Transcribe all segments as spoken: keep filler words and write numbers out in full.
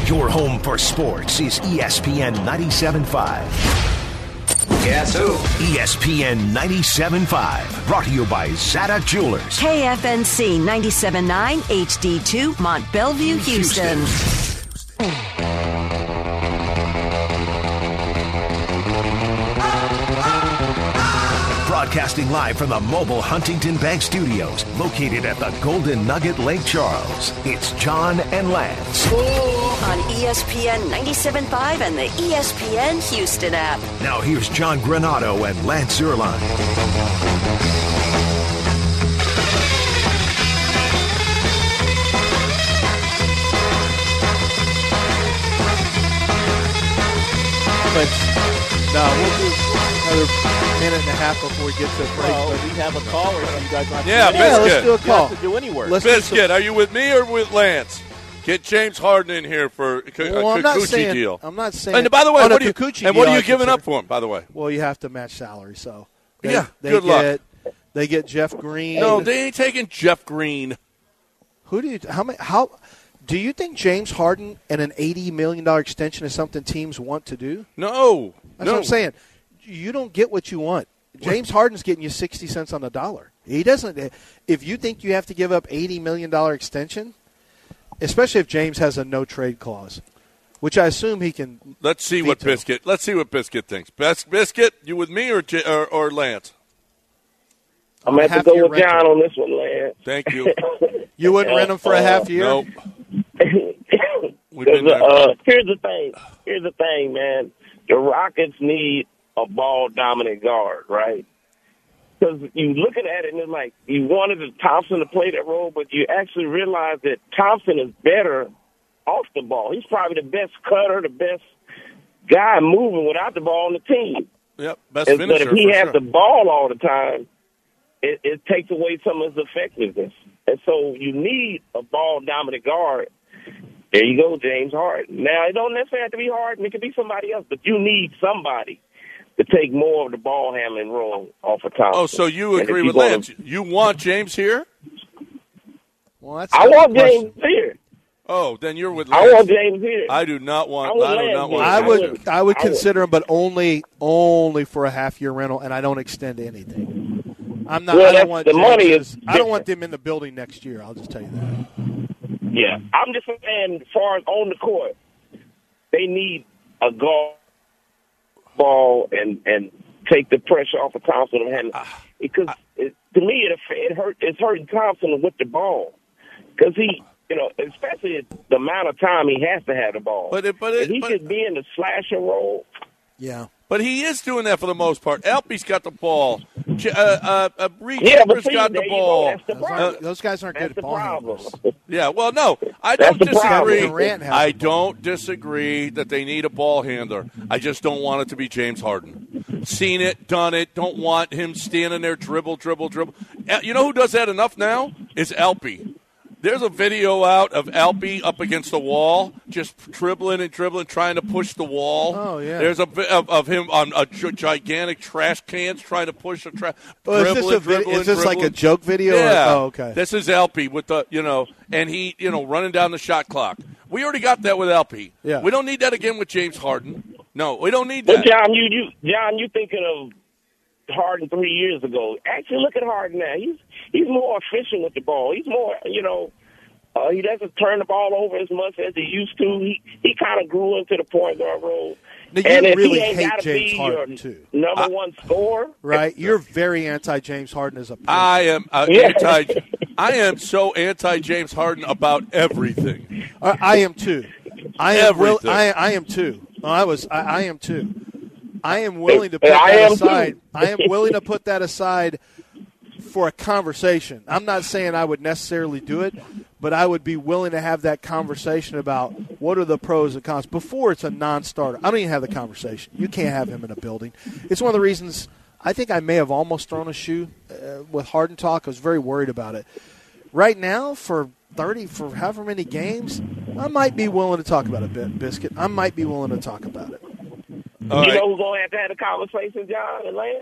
Your home for sports is E S P N ninety-seven point five. Guess who? E S P N ninety-seven point five. Brought to you by Zada Jewelers. K F N C ninety-seven point nine H D two, Mont Bellevue, Houston. Houston. Broadcasting live from the mobile Huntington Bank Studios, located at the Golden Nugget Lake Charles. It's John and Lance. On E S P N ninety-seven point five and the E S P N Houston app. Now here's John Granado and Lance Zierlein. But no, we'll do another minute and a half before we get to the break. Oh, but we have a caller. So you guys want to Yeah, do yeah, Biscuit. let's do a You call. don't have to do any work. Let's do Biscuit, some- are you with me or with Lance? Get James Harden in here for a Well, I'm not Kikuchi saying. deal. I'm not saying. And by the way, on a what are you, Kikuchi and what deal, are I you giving consider- up for him, by the way? Well, you have to match salary, so they, Yeah, they good luck. get they get Jeff Green. No, they ain't taking Jeff Green. Who do you? How many? How do you think James Harden and an eighty million dollar extension is something teams want to do? No. That's no. what I'm saying. You don't get what you want. James Harden's getting you sixty cents on the dollar. He doesn't. If you think you have to give up eighty million dollar extension, especially if James has a no trade clause, which I assume he can. Let's see what veto. Biscuit. Let's see what Biscuit thinks. Best Biscuit, you with me or J- or, or Lance? I'm going to have to Half year go with John rental. on this one, Lance. Thank you. You wouldn't rent him for a half year. Nope. We've been there. uh, here's the thing. Here's the thing, man. The Rockets need a ball-dominant guard, right? Because you looking at it and it's like you wanted Thompson to play that role, but you actually realize that Thompson is better off the ball. He's probably the best cutter, the best guy moving without the ball on the team. Yep, best And- finisher but if he for has sure. the ball all the time, it, it takes away some of his effectiveness. And so you need a ball-dominant guard. There you go, James Harden. Now, it don't necessarily have to be Harden. It could be somebody else, but you need somebody to take more of the ball handling role off of Thompson. Oh, so you And if agree you with gonna- Lance? You want James here? Well, that's I not want the question. James here. Oh, then you're with I Lance. want James here. I do not want. I would I, do Lance not here. want. I I would would- I would I would. consider him, but only only for a half year rental, and I don't extend anything. I'm not. Well, I that's- don't want the money James's- is I don't different. want them in the building next year. I'll just tell you that. Yeah. I'm just saying, as far as on the court, they need a guard ball and, and take the pressure off of Thompson. And because it, to me, it, it hurt. It's hurting Thompson with the ball because he, you know, especially the amount of time he has to have the ball. But it- but it- if he but- could be in the slasher role. Yeah. But he is doing that for the most part. Alpe's got the ball. J- Uh, uh, uh, Reed Yeah, but Chambers see, got the there you go. ball. That's the Those, problem. aren't- those guys aren't That's good the at ball problem. handlers. Yeah, well, no, I That's don't the problem. disagree. Durant has I the ball. don't disagree that they need a ball handler. I just don't want it to be James Harden. Seen it, done it. Don't want him standing there dribble, dribble, dribble. Uh, You know who does that enough now? Is Alpe. There's a video out of Alpe up against the wall, just dribbling and dribbling, trying to push the wall. Oh, yeah. There's a vi- of, of him on a gi- gigantic trash cans trying to push a trash. Oh, is this, a vid- is this like a joke video? Yeah. Or, oh, okay. This is Alpe with the, you know, and he, you know, running down the shot clock. We already got that with Alpe. Yeah. We don't need that again with James Harden. No, we don't need But that. John, you, you John, you thinking of Harden three years ago? Actually, look at Harden now. He's he's more efficient with the ball. He's more, you know, uh, he doesn't turn the ball over as much as he used to. He he kind of grew into the point guard role. Now, you and if really he ain't hate gotta James be Harden, your too. number I- one scorer, Right? You're very anti James Harden as a person. I am uh, Yeah. anti. I am so anti James Harden about everything. I, I am too. I am. Will, Everything. I, I am too. No, I was. I, I am too. I am willing to put I that am aside. too. I am willing to put that aside for a conversation. I'm not saying I would necessarily do it, but I would be willing to have that conversation about what are the pros and cons before it's a non-starter. I don't even have the conversation. You can't have him in a building. It's one of the reasons I think I may have almost thrown a shoe uh, with Harden talk. I was very worried about it. Right now, for thirty, for however many games, I might be willing to talk about it, Bit Biscuit. I might be willing to talk about it. All you right. know who's going to have to have a conversation, John and Lance?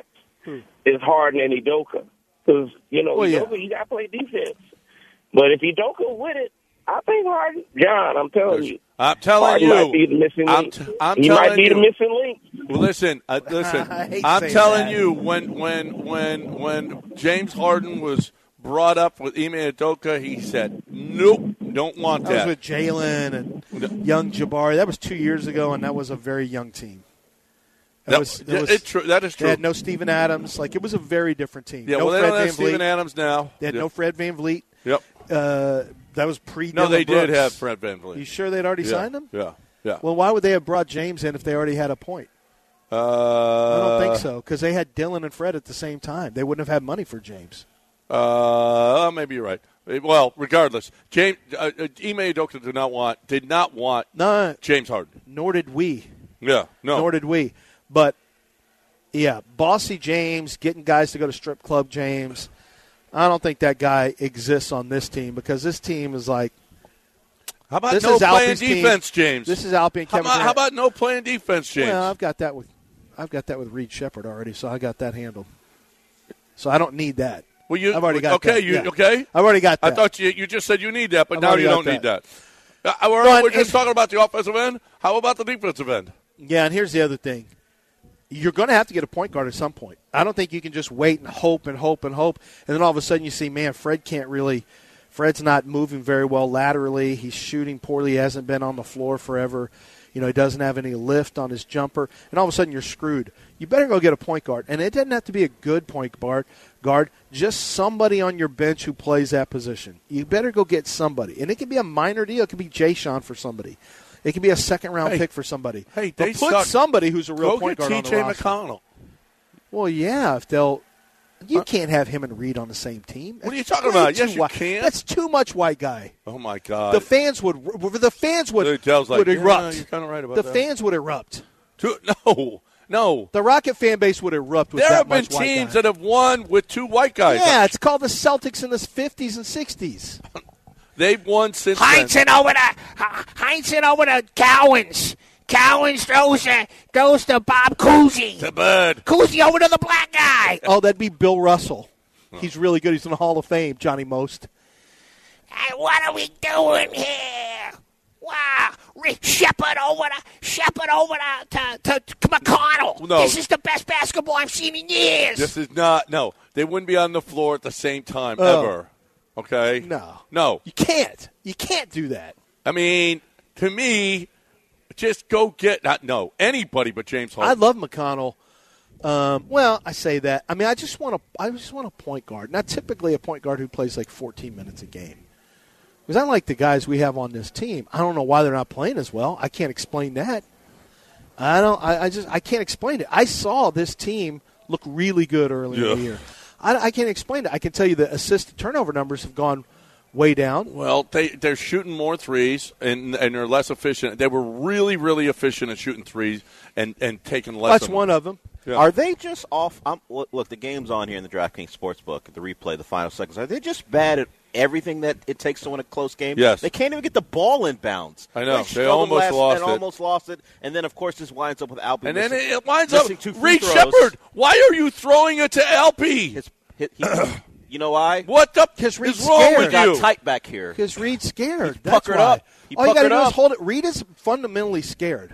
Is Harden and Udoka. Because, you know, Well, yeah. Udoka, you got to play defense. But if Udoka with it, I think Harden, John, I'm telling you. I'm telling Harden you. might be the missing I'm link. t- I'm he telling might be you. the missing link. Well, listen, uh, listen. I hate I'm saying telling that. you, when when when when James Harden was brought up with Ime Udoka, he said, "Nope, don't want That was that." with Jalen and young Jabari. That was two years ago, and that was a very young team. That, That, was, it, was it tr- that is They true. had no Steven Adams. Like, it was a very different team. yeah, no well, they Fred don't have Van Steven Vliet. Adams now. They had Yep. no Fred Van Vliet. Yep. Uh, that was pre. No, they Brooks. did have Fred Van Vliet. You sure they'd already yeah. signed him? Yeah. Yeah. Well, why would they have brought James in if they already had a point? Uh, I don't think so, because they had Dylan and Fred at the same time. They wouldn't have had money for James. Uh, maybe you're right. Well, regardless, James uh, uh, Ime Udoka did not want did not want No, James Harden. nor did we. Yeah, no. Nor did we. But, yeah, bossy James, getting guys to go to strip club James, I don't think that guy exists on this team, because this team is like, How about this no is playing Alpe's team. defense, James? This is Alpe and how, Kevin about, how Durant. about no playing defense, James? Well, I've got that with I've got that with Reed Shepard already, so I got that handled. So I don't need that. well, you I've already got okay. that, You yeah. okay? I've already got that. I thought you you just said you need that, but I've now already you got don't need that. that. Uh, we're No, we're and- just and- talking about the offensive end. How about the defensive end? Yeah, and here's the other thing. You're going to have to get a point guard at some point. I don't think you can just wait and hope and hope and hope, and then all of a sudden you see, man, Fred can't really – Fred's not moving very well laterally. He's shooting poorly. He hasn't been on the floor forever. You know, he doesn't have any lift on his jumper, and all of a sudden you're screwed. You better go get a point guard, and it doesn't have to be a good point guard, guard, just somebody on your bench who plays that position. You better go get somebody, and it can be a minor deal. It could be Jay Sean for somebody. It could be a second-round Hey, pick for somebody. hey, but they put suck. somebody who's a real Go point get guard on T the J roster. McConnell. Well, yeah, if they'll – you can't have him and Reed on the same team. What are you That's talking way about? too Yes, you white. can. That's too much white guy. Oh my God! The fans would the fans would, Dell's like, would yeah, erupt. you're kinda right about the that. fans would erupt. Two- no, no. The Rocket fan base would erupt with There that have been much white teams guy. that have won with two white guys. Yeah, it's called the Celtics in the fifties and sixties. They've won since then. Heinsohn over to Heinsohn over to Cowens. Cowens throws to, goes to Bob Cousy. The bird. Cousy over to the black guy. Oh, that'd be Bill Russell. He's really good. He's in the Hall of Fame, Johnny Most. Hey, what are we doing here? Wow. Re- Shepard over to Shepard over to, to, to McConnell. No. This is the best basketball I've seen in years. This is not. No, they wouldn't be on the floor at the same time Oh. ever. Okay. No. No. You can't. You can't do that. I mean, to me, just go get not no anybody but James I Harden. love McConnell. Um, well, I say that. I mean, I just want a, I just want a point guard. Not typically a point guard who plays like fourteen minutes a game. Because I like the guys we have on this team. I don't know why they're not playing as well. I can't explain that. I don't. I, I just I can't explain it. I saw this team look really good early Yeah. in the year. I, I can't explain it. I can tell you the assist turnover numbers have gone way down. Well, they they're shooting more threes and and they're less efficient. They were really really efficient at shooting threes and and taking less. That's of one them. of them. Yeah. Are they just off? I'm, look, look, the game's on here in the DraftKings Sportsbook, the replay, the final seconds. Are they just bad at everything that it takes to win a close game? Yes. They can't even get the ball in bounds. I know. They struggled almost last, lost and it. almost lost it. And then, of course, this winds up with Alpe. And then missing, it winds up. missing two free Reed throws. Shepard, why are you throwing it to L P? His, hit, he, you know why? What the Because is Reed's wrong scared. with Got you? tight back here. Because Reed's scared. He's That's puckered why. up. He All you got to puckered do is up. hold it. Reed is fundamentally scared.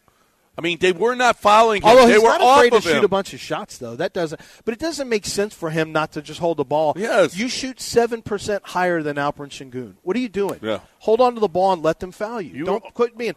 I mean, they were not fouling him. Although they he's were not off afraid to of shoot him. a bunch of shots, though. That doesn't. But it doesn't make sense for him not to just hold the ball. Yes. You shoot seven percent higher than Alperen Şengün. What are you doing? Yeah. Hold on to the ball and let them foul you. You- Don't quit being.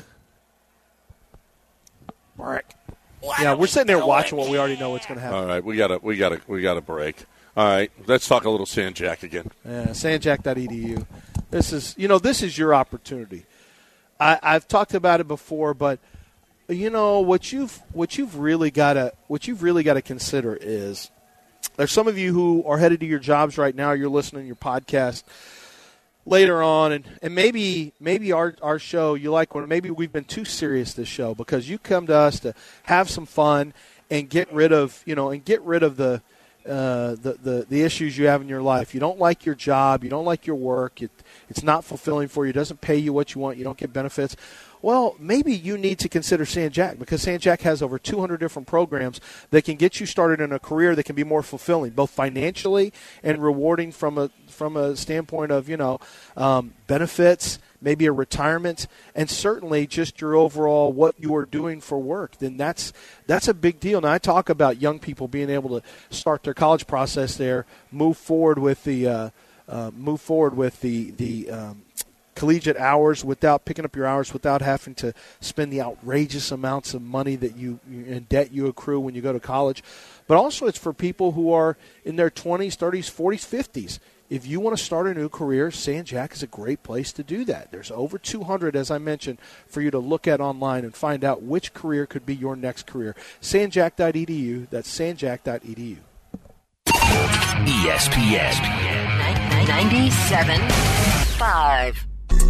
What yeah, are we're we sitting there doing watching what we already here? know what's going to happen. All right, we got to we got to we got to break. All right, let's talk a little Sanjak again. Yeah, sandjack dot e d u. This is, you know, this is your opportunity. I, I've talked about it before, but you know what you've what you've really got to what you've really got to consider is there's some of you who are headed to your jobs right now. You're listening to your podcast later on, and, and maybe maybe our our show you like when maybe we've been too serious this show because you come to us to have some fun and get rid of you know and get rid of the uh, the, the the issues you have in your life. You don't like your job. You don't like your work. It, it's not fulfilling for you. It doesn't pay you what you want. You don't get benefits. Well, maybe you need to consider San Jac, because San Jac has over two hundred different programs that can get you started in a career that can be more fulfilling, both financially and rewarding from a from a standpoint of, you know, um, benefits, maybe a retirement, and certainly just your overall what you are doing for work. Then that's that's a big deal. Now, I talk about young people being able to start their college process there, move forward with the uh, uh, move forward with the the um, collegiate hours without picking up your hours, without having to spend the outrageous amounts of money that you in debt you accrue when you go to college. But also it's for people who are in their twenties, thirties, forties, fifties. If you want to start a new career, San Jac is a great place to do that. There's over two hundred, as I mentioned, for you to look at online and find out which career could be your next career. san jac dot e d u. That's san jac dot e d u. E S P N ninety-seven point five.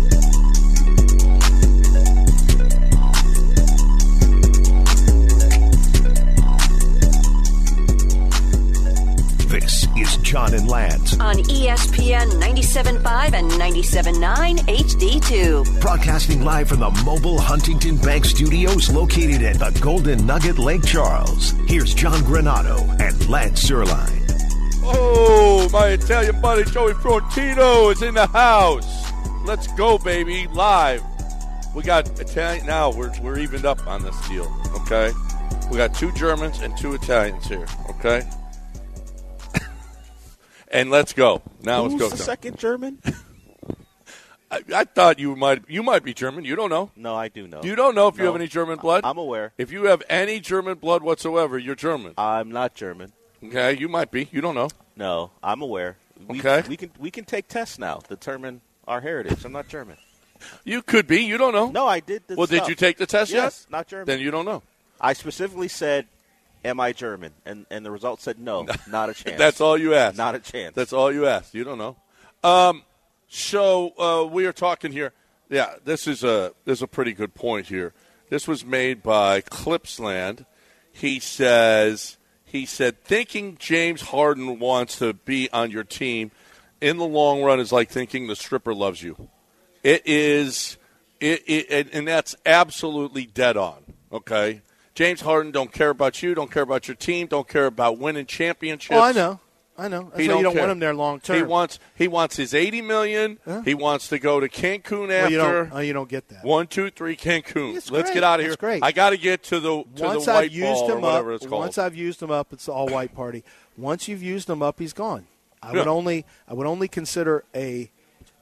This is John and Lance On E S P N ninety-seven point five and ninety-seven point nine H D two. broadcasting live from the mobile Huntington Bank Studios located at the Golden Nugget Lake Charles. Here's John Granado and Lance Zierlein. Oh, my Italian buddy Joey Frontino is in the house. Let's go, baby, live. We got Italian. Now we're we're evened up on this deal, okay? We got two Germans and two Italians here, okay? And let's go. Now Who's let's go. the John. second German? I, I thought you might you might be German. You don't know. No, I do know. You don't know if you No. have any German blood? I'm aware. If you have any German blood whatsoever, you're German. I'm not German. Okay, you might be. You don't know. No, I'm aware. We, Okay. We can we can take tests now to determine our heritage. I'm not German. You could be. You don't know. No, I did the Well, did stuff. you take the test Yes, yet? not German. Then you don't know. I specifically said, am I German? And and the result said no, not a chance. That's all you asked. Not a chance. That's all you asked. You don't know. Um, so uh, we are talking here. Yeah, this is a this is a pretty good point here. This was made by Clipsland. He says he said thinking James Harden wants to be on your team in the long run is like thinking the stripper loves you. It is, it, it and, and that's absolutely dead on. Okay. James Harden don't care about you, don't care about your team, don't care about winning championships. Oh, I know. I know. That's He why you don't don't care. want him there long term. He wants he wants his eighty million. Huh? He wants to go to Cancun well, after you don't, oh, you don't get that. one, two, three, Cancun. It's Let's great. get out of here. It's great. I got to get to the to Once the white I've used ball or him whatever up, it's called. once I've used him up, it's the all white party. Once you've used him up, he's gone. I Yeah. would only I would only consider a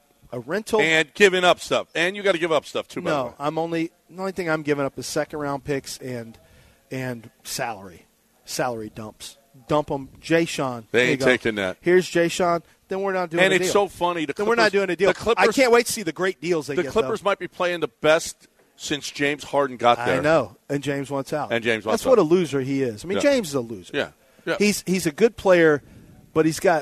a rental. and giving up stuff, and you got to give up stuff too. By the no, way. I'm only the only thing I'm giving up is second round picks and and salary, salary dumps. Dump them, Jay Sean. They There you ain't go. taking that. Here's Jay Sean. Then we're not doing. And a it's deal. so funny. The Then Clippers, we're not doing a deal. The Clippers, I can't wait to see the great deals they The get. Clippers though. might be playing the best since James Harden got there. I know, and James wants out. And James wants That's what out. a loser he is. I mean, Yeah. James is a loser. Yeah. Yeah. He's he's a good player, but he's got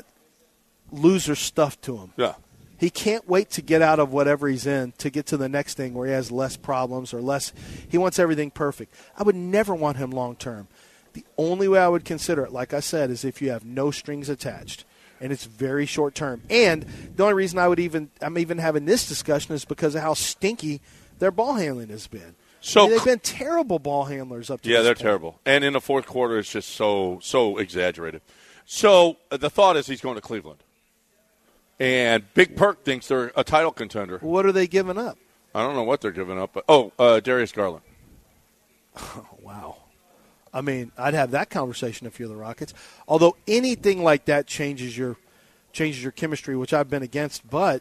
loser stuff to him. Yeah. He can't wait to get out of whatever he's in to get to the next thing where he has less problems or less. He wants everything perfect. I would never want him long term. The only way I would consider it, like I said, is if you have no strings attached and it's very short term. And the only reason I would even I'm even having this discussion is because of how stinky their ball handling has been. So I mean, they've been terrible ball handlers up to Yeah, this they're point. terrible. And in the fourth quarter, it's just so so exaggerated. So uh, the thought is he's going to Cleveland. And Big Perk thinks they're a title contender. What are they giving up? I don't know what they're giving up. But, oh, uh, Darius Garland. Oh, wow. I mean, I'd have that conversation if you're the Rockets. Although anything like that changes your changes your chemistry, which I've been against, but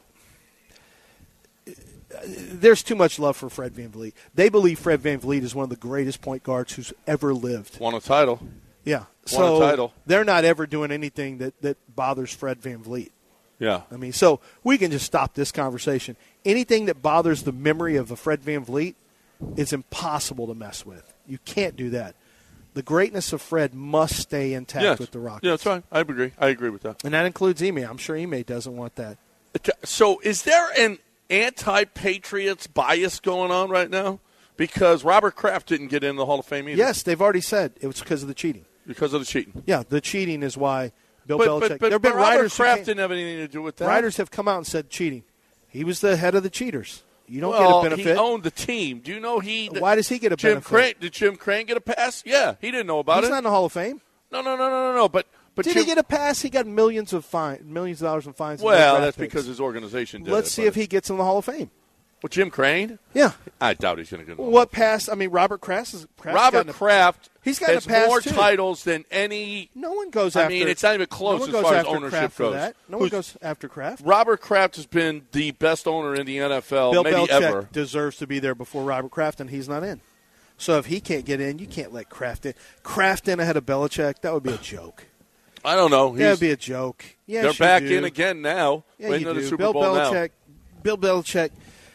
there's too much love for Fred VanVleet. They believe Fred VanVleet is one of the greatest point guards who's ever lived. Won a title. Yeah. Won a So title. they're not ever doing anything that, that bothers Fred VanVleet. Yeah. I mean, so we can just stop this conversation. Anything that bothers the memory of a Fred VanVleet is impossible to mess with. You can't do that. The greatness of Fred must stay intact Yes. with the Rockets. Yeah, that's right. I agree. I agree with that. And that includes Ime. I'm sure Ime doesn't want that. So is there an anti-Patriots bias going on right now? Because Robert Kraft didn't get in the Hall of Fame either. Yes, they've already said it was because of the cheating. Because of the cheating. Yeah, the cheating is why Bill But, Belichick. but, but, there have been but Robert writers who Kraft came- didn't have anything to do with that. Writers have come out and said cheating. He was the head of the cheaters. You don't well, get a benefit. he owned the team. Do you know he? Why does he get a Jim benefit? Crane, did Jim Crane get a pass? Yeah, he didn't know about He's it. not in the Hall of Fame. No, no, no, no, no, no. But but Did Jim, he get a pass? He got millions of fine, millions of dollars in fines. and no Well, draft that's picks. because his organization did Let's it, see but- if he gets in the Hall of Fame. Well, Jim Crane? Yeah. I doubt he's going to get. in the What pass? I mean, Robert Kraft is Kraft's Robert gotten a- Kraft. He's gotten has a pass more too. titles than any. No one goes I after. mean, it's not even close no one as goes far as after ownership Kraft for goes. that. No one Who's- goes after Kraft. Robert Kraft has been the best owner in the N F L, Bill maybe Belichick ever. deserves to be there before Robert Kraft, and he's not in. So if he can't get in, you can't let Kraft in. Kraft in ahead of Belichick, that would be a joke. I don't know. That He's- would be a joke. Yes, they're you back do. in again now. Yeah, Winning you the do. Super Bill Bowl Belichick. now. Bill Belichick.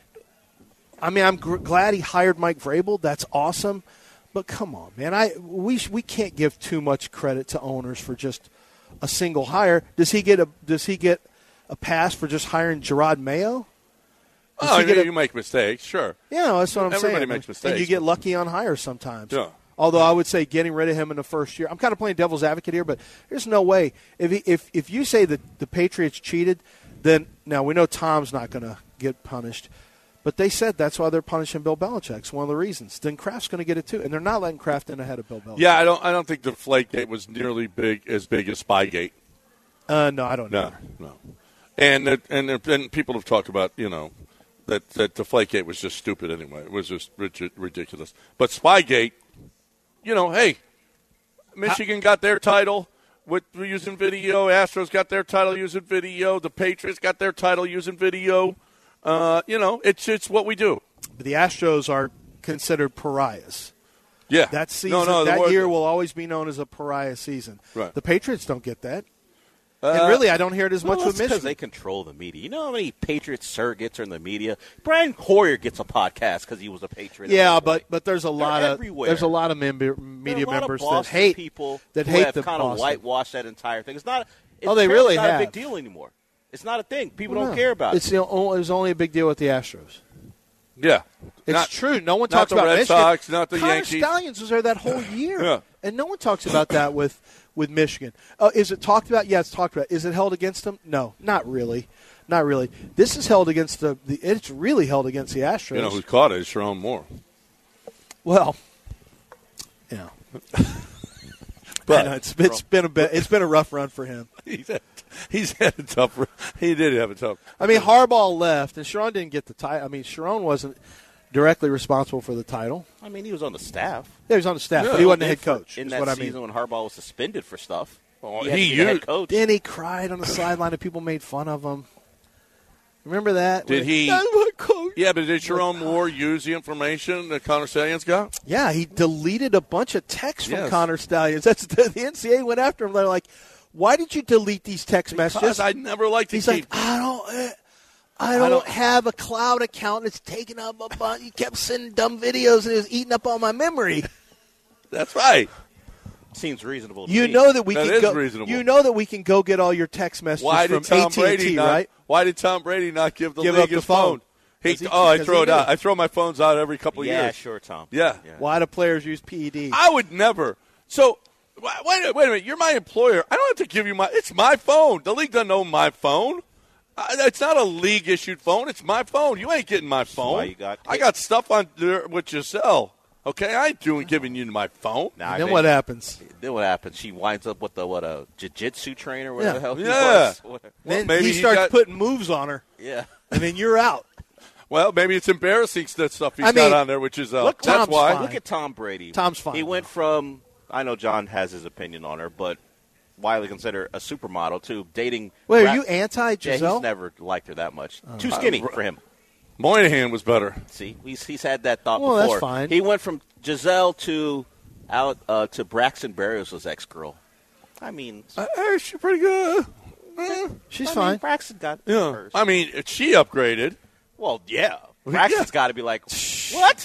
I mean, I'm gr- glad he hired Mike Vrabel. That's awesome. But come on, man. I we sh- we can't give too much credit to owners for just a single hire. Does he get a Does he get a pass for just hiring Gerard Mayo? Does Oh, he I get mean, a- you make mistakes, sure. Yeah, that's what I'm saying. Everybody makes mistakes. And you get lucky on hires sometimes. Yeah. Although I would say getting rid of him in the first year, I'm kind of playing devil's advocate here, but there's no way. If he, if if you say that the Patriots cheated, then now we know Tom's not going to get punished. But they said that's why they're punishing Bill Belichick. It's one of the reasons. Then Kraft's going to get it too, and they're not letting Kraft in ahead of Bill Belichick. Yeah, I don't. I don't think the Deflategate was nearly big as big as Spygate. Uh, no, I don't know. No, no. And it- and it- and people have talked about you know that that Deflategate was just stupid anyway. It was just rid- ridiculous. But Spygate, you know, hey, Michigan got their title with using video. Astros got their title using video. The Patriots got their title using video. Uh, you know, it's it's what we do. But the Astros are considered pariahs. Yeah, That season, No, no, the that word- year will always be known as a pariah season. Right. The Patriots don't get that. Uh, and really, I don't hear it as Well, much that's with because Michigan. they control the media. You know how many Patriots surrogates are in the media? Brian Hoyer gets a podcast because he was a Patriot. at Yeah, one but point. but there's a They're lot of everywhere. there's a lot of member, There are media a lot members of that Boston hate people that who hate have the kind of Boston. whitewashed that entire thing. It's not. It's Oh, they apparently really not have. a big deal anymore. It's not a thing. People Well, don't no. care about it's it. the o- it was only a big deal with the Astros. Yeah, It's Not- true. No one not talks the about Red Michigan. Sox, not the Connor Yankees. Stallions was there that whole year, Yeah. and no one talks about that with with Michigan. Uh, is it talked about? Yeah, it's talked about. Is it held against them? No, not really, not really. This is held against the. the it's really held against the Astros. You know who caught it is Sharon Moore. Well, yeah. But- I know, it's, it's been a bit, it's been a rough run for him. He's had, he's had a tough. He did have a tough. I mean, Harbaugh left, and Sharon didn't get the title. I mean, Sharon wasn't directly responsible for the title. I mean, he was on the staff. Yeah, he was on the staff, Yeah. but he wasn't the In head for- coach. in is that what I season mean. when Harbaugh was suspended for stuff. Oh, he, had he to be the head used- coach. Then he cried on the sideline, and people made fun of him. Remember that? Did When- he- That's my coach. Yeah, but did Sharon Moore use the information that Connor Stallions got? Yeah, he deleted a bunch of texts from Yes. Connor Stallions. That's the, the N C A A went after him. They're like, "Why did you delete these text messages?" Because I never liked to He's keep. like, "I don't." Uh, I don't, don't- have a cloud account. It's taking up a bunch. You kept sending dumb videos, and it was eating up all my memory. That's right. Seems reasonable to You me. know that we That can is go. reasonable. You know that we can go get all your text messages Why from did Tom A T and T, Brady not? right? Why did Tom Brady not give the Give league up the his phone. He, 'Cause he- oh, I because throw he it knew. out. I throw my phones out every couple of Yeah, years. sure, Tom. Yeah. Why do players use P E Ds? I would never. So, wait, wait, wait a minute. You're my employer. I don't have to give you my. It's my phone. The league doesn't own my phone. I, it's not a league issued phone. It's my phone. You ain't getting my phone. why you got- I got stuff on there with Giselle. Okay, I ain't doing giving you my phone. Now, I then bet what you- happens? Then what happens? She winds up with the what a jiu-jitsu trainer, whatever Yeah. the hell he Yeah. was. What- Then maybe he he starts got- putting moves on her, Yeah. and then you're out. Well, maybe it's embarrassing that stuff he's I mean, got on there with Giselle. Look, That's Tom's why. fine. Look at Tom Brady. Tom's fine, He went though. from, I know John has his opinion on her, but widely considered a supermodel to dating. Wait, rap- are you anti Yeah, Giselle? he's never liked her that much. Oh. Too skinny for him. Moynihan was better. See, he's he's had that thought Well, that's before. fine. He went from Giselle to out uh, to Braxton Berrios' ex girl. I mean, Uh, hey, she's pretty good. She's I mean, fine. Braxton got Yeah. hers. I mean, she upgraded. Well, yeah. Yeah. Braxton's got to be like, what?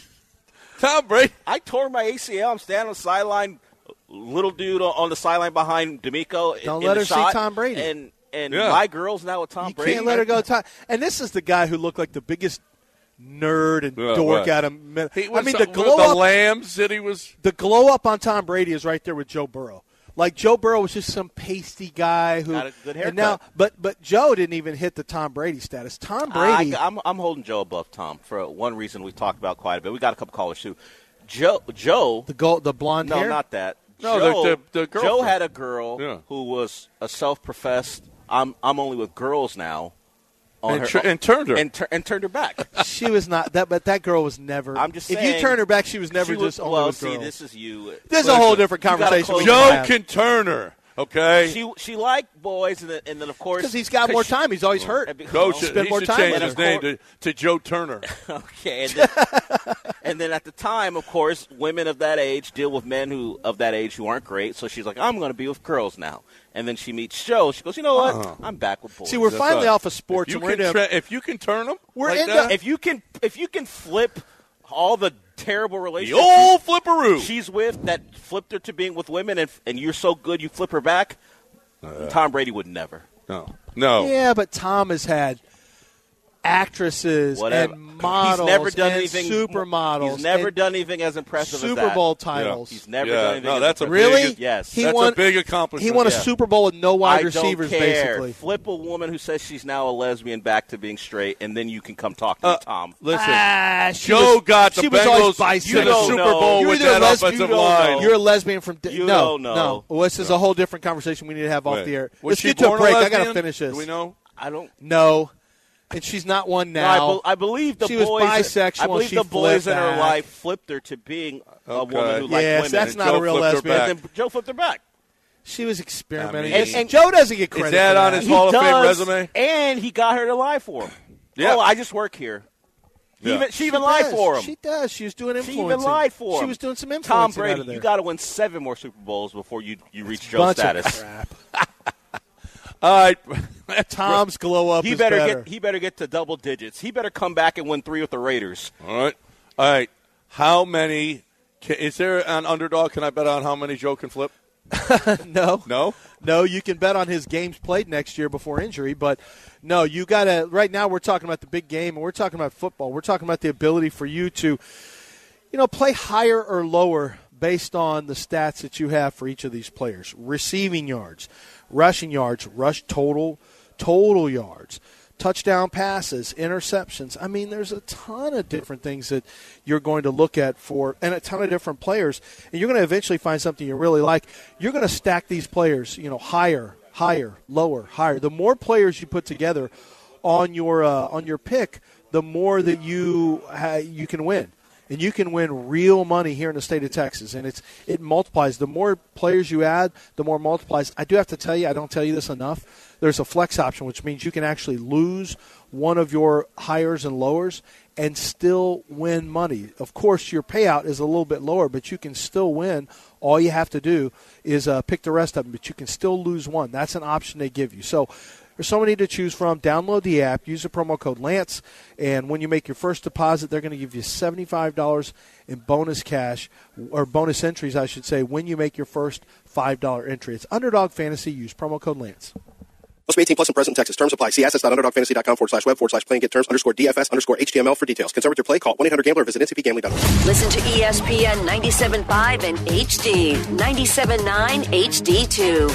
Tom Brady. I tore my A C L. I'm standing on the sideline, little dude on on the sideline behind D'Amico. in- Don't in let the her see shot, Tom Brady. And and Yeah. my girl's now with Tom You Brady. can't let her go. Time. And this is the guy who looked like the biggest nerd and Yeah, dork right. at him. He I was mean, the, the glow the up, Lambs that he was. the glow up on Tom Brady is right there with Joe Burrow. Like Joe Burrow was just some pasty guy who Got a good and now, haircut. but but Joe didn't even hit the Tom Brady status. Tom Brady, I, I'm, I'm holding Joe above Tom for one reason we talked about quite a bit. We got a couple callers too. Joe, Joe, the gold, the blonde no, hair. not that. No, Joe, the- the- the Joe girlfriend. had a girl Yeah. who was a self-professed. I'm I'm only with girls now. On And her, tr- and turned her. and, tur- and turned her back. She was not that, but that girl was never. I'm just if saying, you turn her back, she was never She was- just only well. with See, girls. this is you. There's a whole different you gotta conversation. close we your can Joe have. can turn her. Okay. She she liked boys, and then, and then of course Because he's got more time. He's always hurt. Coach, Well, he spend more should time change with his her. name to, to Joe Turner. Okay, and then, and then at the time, of course, women of that age deal with men who of that age who aren't great. So she's like, I'm going to be with girls now. And then she meets Joe. She goes, you know what? Uh-huh. I'm back with boys. See, we're That's finally right. off of sports, If you, and we're can into tra- if you can turn them, We're like into- that, if you can if you can flip all the terrible the relationships old flipperoo. she's with that flipped her to being with women, and and you're so good you flip her back. Tom Brady would never. No, no. Yeah, but Tom has had actresses Whatever. and models he's never done and anything. supermodels. He's never and done anything as impressive as Super that. Bowl titles. He's never Yeah, done anything. no, as that's a impressive. Really? big, Yes. He that's won- a big accomplishment. He won a Yeah. Super Bowl with no wide I receivers, don't care. basically. Flip a woman who says she's now a lesbian back to being straight, and then you can come talk to me, Uh, Tom. Listen, Ah, she Joe was- got the she was always Bengals bisexual. to the You don't Super know. Bowl You're with either that lesbian- offensive you don't line. know. You're a lesbian from You no, don't know. no. Well, this is a whole different conversation we need to have off Wait. the air. Was Let's she get to a born break. I lesbian? got to finish this. Do we know? I don't. No, and she's not one No, I, now. be- I believe the She was boys. bisexual I and believe she the boys flipped in her back. life flipped her to being a Okay. woman who liked Yes, women. that's and not Joe a real flipped her lesbian. back. And then Joe flipped her back. She was experimenting. I mean- and, and Joe doesn't get credit. Is that for on that. his He Hall of Fame does, resume? and he got her to lie for him. Yeah. Oh, I just work here. He Yeah. even, she She even lied does. for him. She does. She was doing She influencing. even lied for him. She was doing some influencing. Tom out Brady, of there. you got to win seven more Super Bowls before you, you reach Joe's Bunch status. of crap. All right. Tom's glow up He is better better. get he better get to double digits. He better come back and win three with the Raiders. All right. All right. How many? Can, is there an underdog? Can I bet on how many Joe can flip? no, No. no. You can bet on his games played next year before injury, but no, you got to. Right now, we're talking about the big game, and we're talking about football. We're talking about the ability for you to, you know, play higher or lower based on the stats that you have for each of these players: receiving yards, rushing yards, rush total, total yards, touchdown passes, interceptions. I mean, there's a ton of different things that you're going to look at for, and a ton of different players, and you're going to eventually find something you really like. You're going to stack these players, you know, higher, higher, lower, higher. The more players you put together on your uh, on your pick, the more that you ha- you can win. And you can win real money here in the state of Texas, and it's it multiplies. The more players you add, the more it multiplies. I do have to tell you, I don't tell you this enough, there's a flex option, which means you can actually lose one of your hires and lowers and still win money. Of course, your payout is a little bit lower, but you can still win. All you have to do is uh, pick the rest of them, but you can still lose one. That's an option they give you. So there's so many to choose from. Download the app, use the promo code Lance, and when you make your first deposit, they're going to give you seventy-five dollars in bonus cash, or bonus entries, I should say, when you make your first five dollars entry. It's Underdog Fantasy. Use promo code Lance. Must be eighteen plus in present Texas. Terms apply. See assets.underdogfantasy.com forward slash web forward slash playing get terms underscore DFS underscore HTML for details. Concerned with your play? Call one eight hundred gambler or visit N C P gambling dot org. Listen to E S P N ninety-seven point five and H D, ninety-seven point nine H D two.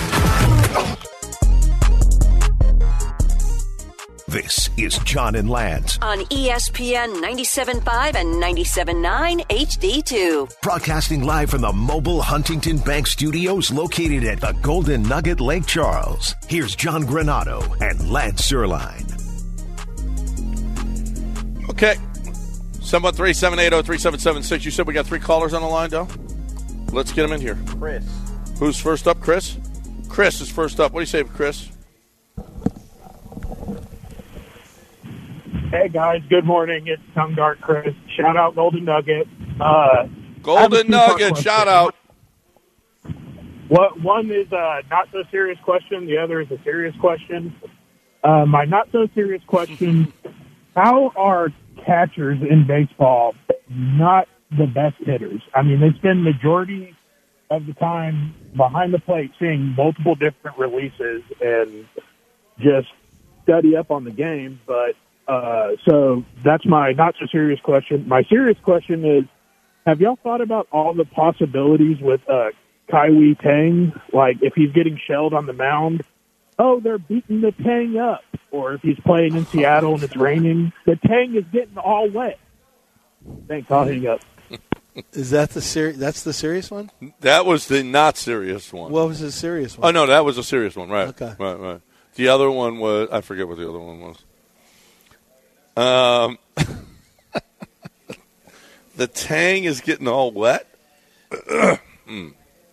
This is John and Lance, On E S P N ninety-seven point five and ninety-seven point nine H D two. broadcasting live from the mobile Huntington Bank Studios located at the Golden Nugget Lake Charles. Here's John Granado and Lance Zerline. Okay. seven one three, seven eight zero, three seven seven six. You said we got three callers on the line, Del? Let's get them in here. Chris. Who's first up, Chris? Chris is first up. What do you say, Chris? Hey guys, good morning. It's Tongue Dart Chris. Shout out Golden Nugget. Uh, Golden Nugget, shout out. What one is a not so serious question, the other is a serious question. Uh, my not so serious question: how are catchers in baseball not the best hitters? I mean, they spend majority of the time behind the plate, seeing multiple different releases and just study up on the game, but Uh, so that's my not so serious question. My serious question is, have y'all thought about all the possibilities with uh, Kaiwi Tang? Like if he's getting shelled on the mound, oh, they're beating the Tang up. Or if he's playing in Seattle and it's raining, the Tang is getting all wet. Thanks, I'll hang up. Is that the seri- That's the serious one? That was the not serious one. What was the serious one? Oh, no, that was a serious one, right. Okay. Right, right. The other one was, I forget what the other one was. Um, the Tang is getting all wet? mm.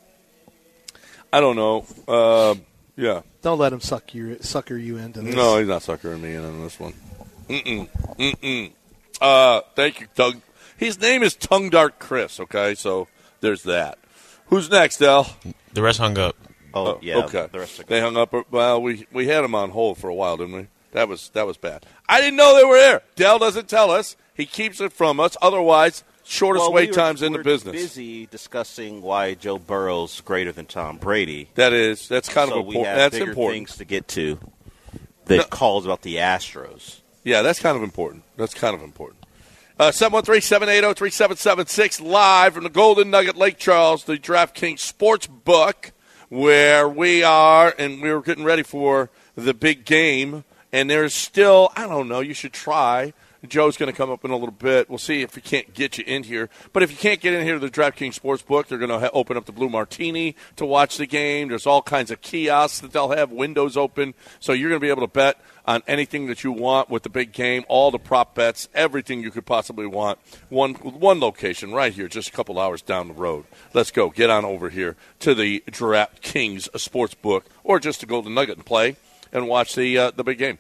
I don't know. Uh, yeah. Don't let him suck you, sucker you into this. No, he's not suckering me in on this one. Mm-mm. Mm-mm. Uh, thank you, Doug. His name is Tongue Dart Chris, okay? So there's that. Who's next, Al? The rest hung up. Oh, yeah. Okay. The rest they hung up. Well, we we had him on hold for a while, didn't we? That was that was bad. I didn't know they were there. Dell doesn't tell us. He keeps it from us. Otherwise, shortest well, wait we were, times in we the were business. Busy discussing why Joe Burrow's greater than Tom Brady. That is. That's kind so of we important. have That's bigger important. things to get to. The No. calls about the Astros. Yeah, that's kind of important. That's kind of important. Uh, seven one three, seven eight zero, three seven seven six, live from the Golden Nugget Lake Charles, the DraftKings Sports Book, where we are, and we're getting ready for the big game. And there's still, I don't know, you should try. Joe's going to come up in a little bit. We'll see if we can't get you in here. But if you can't get in here to the DraftKings Sportsbook, they're going to ha- open up the Blue Martini to watch the game. There's all kinds of kiosks that they'll have, windows open. So you're going to be able to bet on anything that you want with the big game, all the prop bets, everything you could possibly want. One one location right here, just a couple hours down the road. Let's go. Get on over here to the DraftKings Sportsbook or just the Golden Nugget and play and watch the uh, the big game.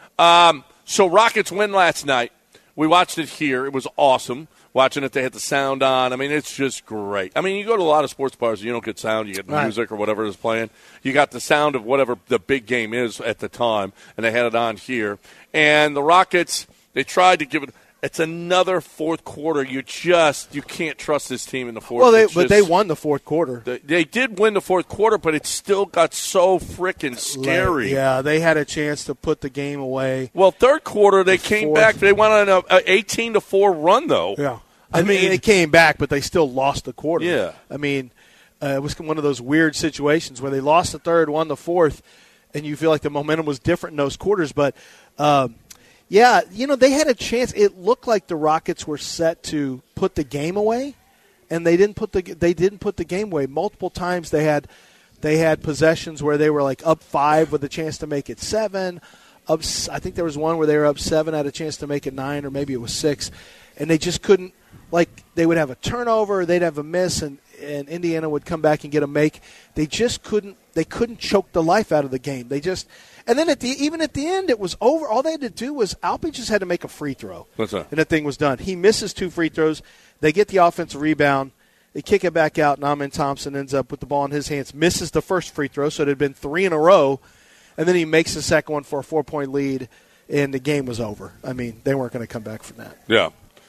Um, so Rockets win last night. We watched it here. It was awesome. Watching it, they had the sound on. I mean, it's just great. I mean, you go to a lot of sports bars, you don't get sound. You get Right. music or whatever is playing. You got the sound of whatever the big game is at the time, and they had it on here. And the Rockets, they tried to give it. It's another fourth quarter. You just you can't trust this team in the fourth. Well, they, It's but just- they won the fourth quarter. They, they did win the fourth quarter, but it still got so freaking scary. Yeah, they had a chance to put the game away. Well, third quarter they came Fourth. back. They went on a, a eighteen to four run, though. Yeah. I I mean, mean- they came back, but they still lost the quarter. Yeah. I mean, uh, it was one of those weird situations where they lost the third, won the fourth, and you feel like the momentum was different in those quarters. But, um, yeah, you know, they had a chance. It looked like the Rockets were set to put the game away, and they didn't put the they didn't put the game away. Multiple times they had they had possessions where they were like up five with a chance to make it seven. Up, I think there was one where they were up seven, had a chance to make it nine, or maybe it was six, and they just couldn't. Like they would have a turnover, they'd have a miss, and, and Indiana would come back and get a make. They just couldn't. They couldn't choke the life out of the game. They just, and then at the even at the end, it was over. All they had to do was Alpi just had to make a free throw, What's that? and the thing was done. He misses two free throws. They get the offensive rebound. They kick it back out, and Amin Thompson ends up with the ball in his hands, misses the first free throw, so it had been three in a row, and then he makes the second one for a four-point lead, and the game was over. I mean, they weren't going to come back from that. Yeah.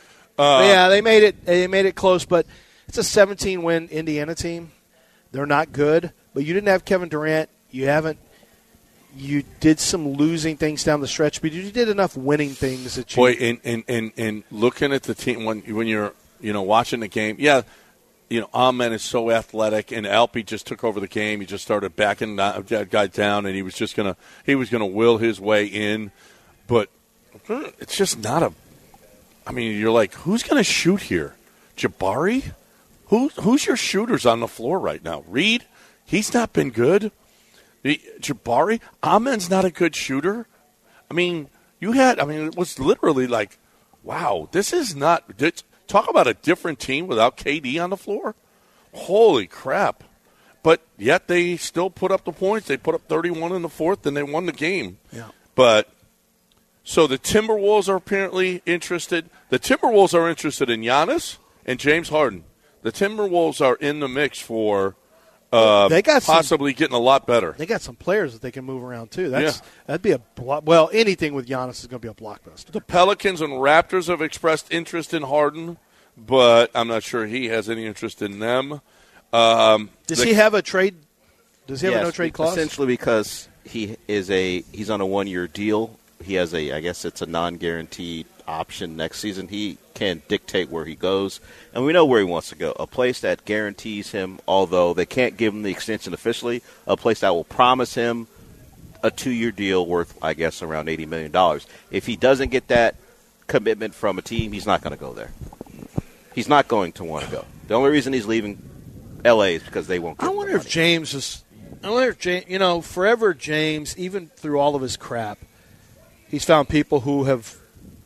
Uh, yeah, they made it. They made it close, but it's a seventeen-win Indiana team. They're not good, but you didn't have Kevin Durant. You haven't. You did some losing things down the stretch, but you did enough winning things that you. Boy, and, and, and, and looking at the team when when you're you know watching the game, yeah, you know Ahmed is so athletic, and Alpi just took over the game. He just started backing that guy down, and he was just gonna he was gonna will his way in, but it's just not a. I mean, you're like, who's going to shoot here? Jabari? Who, who's your shooters on the floor right now? Reed? He's not been good. The, Jabari? Amen's not a good shooter. I mean, you had, I mean, it was literally like, wow, this is not, this, talk about a different team without K D on the floor. Holy crap. But yet they still put up the points. They put up thirty-one in the fourth, and they won the game. Yeah. But so the Timberwolves are apparently interested. The Timberwolves are interested in Giannis and James Harden. The Timberwolves are in the mix for uh, They got some- possibly getting a lot better. They got some players that they can move around too. That's Yeah. that'd be a blo- well anything with Giannis is going to be a blockbuster. The Pelicans and Raptors have expressed interest in Harden, but I'm not sure he has any interest in them. Um, Does the- he have a trade? Does he have Yes, a no trade clause? Essentially, because he is a he's on a one year deal. he has a, I guess it's a non-guaranteed option next season. He can dictate where he goes, and we know where he wants to go. A place that guarantees him, although they can't give him the extension officially, a place that will promise him a two-year deal worth, I guess, around eighty million dollars. If he doesn't get that commitment from a team, he's not going to go there. He's not going to want to go. The only reason he's leaving L A is because they won't give I him wonder the if money. James is – I wonder if James – you know, forever James, even through all of his crap, he's found people who have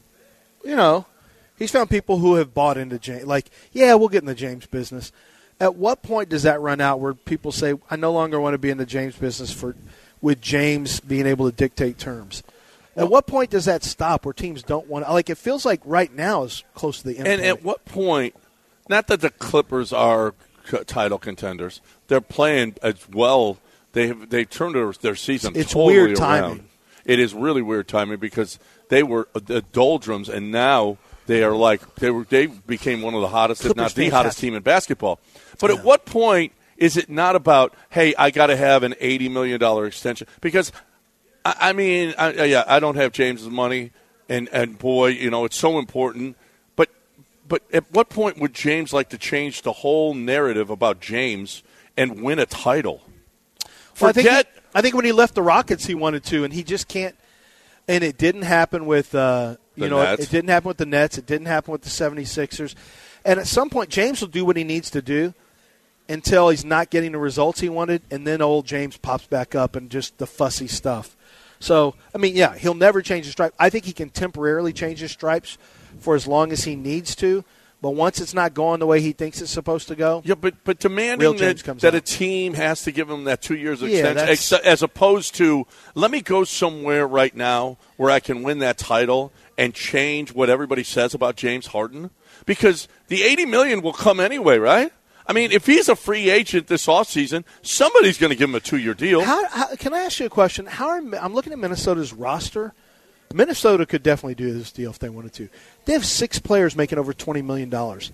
– you know, he's found people who have bought into James. Like, yeah, we'll get in the James business. At what point does that run out where people say, I no longer want to be in the James business for with James being able to dictate terms? At what point does that stop where teams don't want to – like, it feels like right now is close to the end. And point. at what point – not that the Clippers are c- title contenders. They're playing as well. They have, they turned their, their season it's totally weird around. timing. It is really weird timing because they were the doldrums, and now they are like they were. They became one of the hottest, Clippers if not the fans hottest have- team in basketball. But Yeah. at what point is it not about, hey, I got to have an eighty million dollars extension? Because I, I mean, I, yeah, I don't have James's money, and and boy, you know, it's so important. But but at what point would James like to change the whole narrative about James and win a title? Well, I think, Forget. he, I think when he left the Rockets, he wanted to, and he just can't. And it didn't happen with, uh, you The know, Nets. it, it didn't happen with the Nets. It didn't happen with the seventy-sixers. And at some point, James will do what he needs to do until he's not getting the results he wanted, and then old James pops back up and just the fussy stuff. So, I mean, yeah, he'll never change his stripe. I think he can temporarily change his stripes for as long as he needs to. But once it's not going the way he thinks it's supposed to go, Yeah, but but Real demanding James that, comes that out. a team has to give him that two years Yeah, extension, that's- ex- as opposed to let me go somewhere right now where I can win that title and change what everybody says about James Harden, because the eighty million will come anyway, right? I mean, if he's a free agent this offseason, somebody's going to give him a two-year deal. How, how, can I ask you a question? How are, I'm looking at Minnesota's roster. Minnesota could definitely do this deal if they wanted to. They have six players making over twenty million dollars.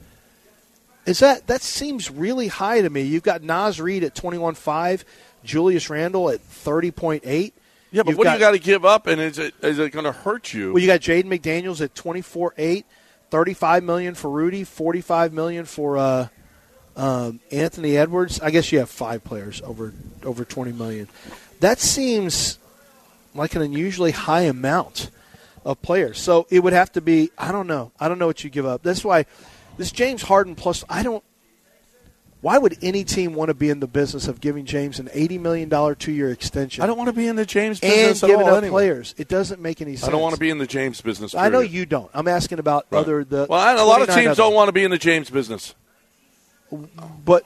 Is that that seems really high to me? You've got Naz Reid at twenty-one point five, Julius Randle at thirty point eight. Yeah, but You've what got, do you got to give up, and is it is it going to hurt you? Well, you got Jaden McDaniels at twenty-four point eight, thirty-five million dollars for Rudy, forty-five million dollars for uh, um, Anthony Edwards. I guess you have five players over over twenty million dollars. That seems like an unusually high amount of players. So it would have to be, I don't know. I don't know what you give up. That's why this James Harden plus, I don't, why would any team want to be in the business of giving James an eighty million dollars two-year extension? I don't want to be in the James and business at giving all up anyway. players. It doesn't make any sense. I don't want to be in the James business. I know period. you don't. I'm asking about Right. other the. Well, I, a lot of twenty-nine teams other- don't want to be in the James business. But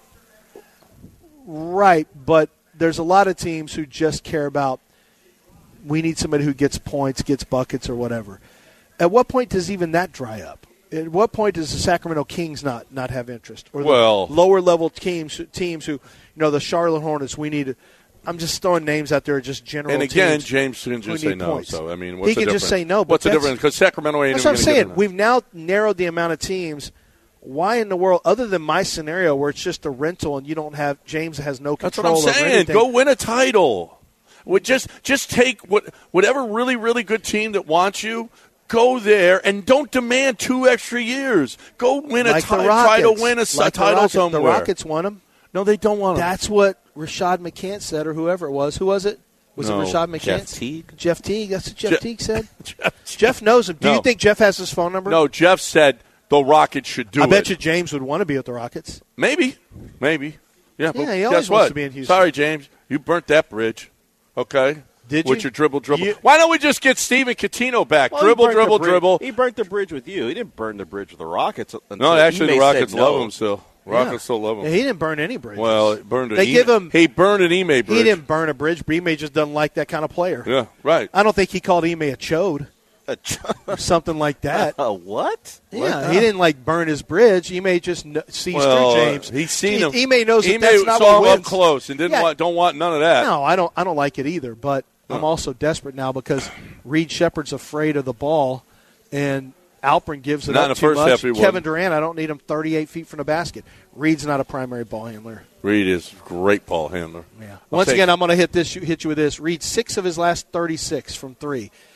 right, but there's a lot of teams who just care about we need somebody who gets points, gets buckets, or whatever. At what point does even that dry up? At what point does the Sacramento Kings not, not have interest? Or the Well- lower level teams teams who, you know, the Charlotte Hornets. We need. I'm just throwing names out there, just general. And again, teams James can who just need say no. points. So I mean, what's he the can difference? just say no. But What's the that's- difference? Because Sacramento ain't That's even what I'm going to give saying. him that. We've now narrowed the amount of teams. Why in the world, other than my scenario where it's just a rental and you don't have James has no That's control what I'm over saying. anything. Go win a title. Would just just take what whatever really really good team that wants you. Go there and don't demand two extra years. Go win a like ti- the try to Rockets. win a s- like the title Rockets. somewhere. The Rockets won them. No, they don't want them. That's what Rashad McCants said, or whoever it was. Who was it? Was No. it Rashad McCants? Jeff Teague? Jeff Teague. That's what Jeff Je- Teague said. Jeff, Jeff knows him. Do No. you think Jeff has his phone number? No, Jeff said the Rockets should do I it. bet you James would want to be with the Rockets. Maybe, maybe. Yeah, but Yeah, he always guess wants what? to be in Houston. Sorry, James, you burnt that bridge. Okay. Did With you? your dribble, dribble. You- Why don't we just get Steven Coutinho back? Well, he dribble, burnt the dribble, bridge- dribble. He burnt the bridge with you. He didn't burn the bridge with the Rockets. Until No, actually, Ime the Rockets said no. love him still. Rockets Yeah. still love him. Yeah, he didn't burn any bridges. Well, it burned. They an give Ime- him- He burned an Ime bridge. he didn't burn a bridge. Ime just doesn't like that kind of player. Yeah, right. I don't think he called Ime a chode A ch- or something like that. Uh, what? Yeah, he didn't like burn his bridge. Ime just kn- sees Well, through James. uh, he's seen him. Ime knows that Ime that's not saw what him up wins. close and didn't Yeah. want, don't want none of that. No, I don't. I don't like it either. But I'm also desperate now because Reed Shepard's afraid of the ball, and Alpern gives it Not in up the too first much. half he Kevin wasn't. Durant, I don't need him thirty-eight feet from the basket. Reed's not a primary ball handler. Reed is a great ball handler. Yeah. I'll Once take- again, I'm going to hit this. Hit you with this. Reed six of his last thirty-six from three.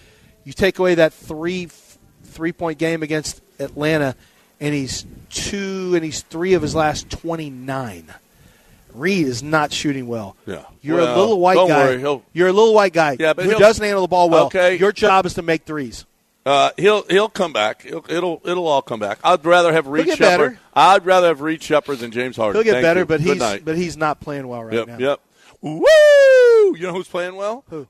You take away that three three-point game against Atlanta, and he's two and he's three of his last twenty-nine. Reed is not shooting well. Yeah. You're well, a little white don't guy. Worry, he'll, You're a little white guy yeah, but who doesn't handle the ball well. Okay. Your job is to make threes. Uh, he'll he'll come back. He'll, it'll it'll all come back. I'd rather have Reed get Shepard. better. I'd rather have Reed Shepard than James Harden. He'll get Thank better, you. but Good he's night. but he's not playing well right yep, now. Yep. Woo! You know who's playing well? Who?